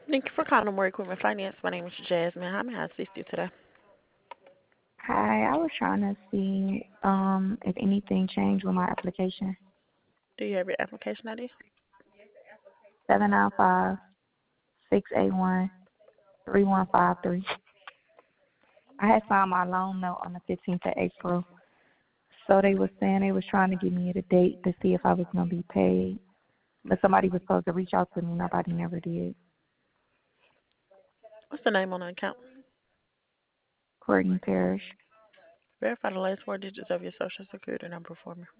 Thank you for calling More Equipment Finance. My name is Jasmine. How may I assist you today? Hi, I was trying to see if anything changed with my application. Do you have your application ID? 795-681-3153. I had signed my loan note on the 15th of April, so they were saying they was trying to give me the date to see if I was going to be paid. But somebody was supposed to reach out to me. Nobody never did. What's the name on the account? Courtney Parrish, Verify the last four digits of your social security number for me.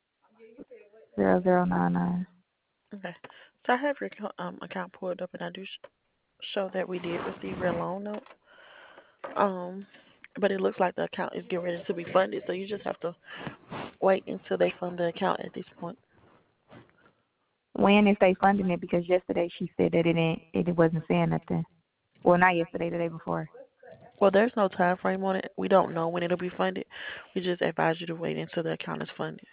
0099. Okay. So I have your account pulled up, and I do show that we did receive your loan note. Um, but it looks like the account is getting ready to be funded, so you just have to wait until they fund the account at this point. When is they funding it? Because yesterday she said that it wasn't saying nothing. Well, not yesterday, the day before. Well, there's no time frame on it. We don't know when it'll be funded. We just advise you to wait until the account is funded.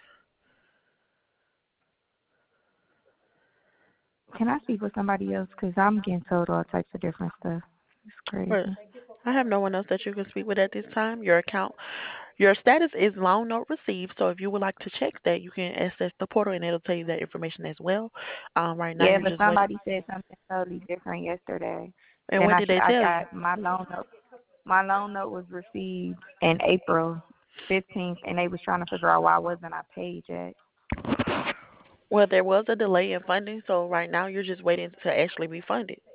Can I speak with somebody else? Because I'm getting told all types of different stuff. It's But crazy. I have no one else that you can speak with at this time. Your status is loan note received. So if you would like to check that, you can access the portal and it'll tell you that information as well. Right now, Yeah, you're but just waiting. somebody said something totally different yesterday. And Then what did they I tell you? got my loan note. My loan note was received in April 15th, and they was trying to figure out why wasn't I paid yet. Well, there was a delay in funding, so right now you're just waiting to actually be funded.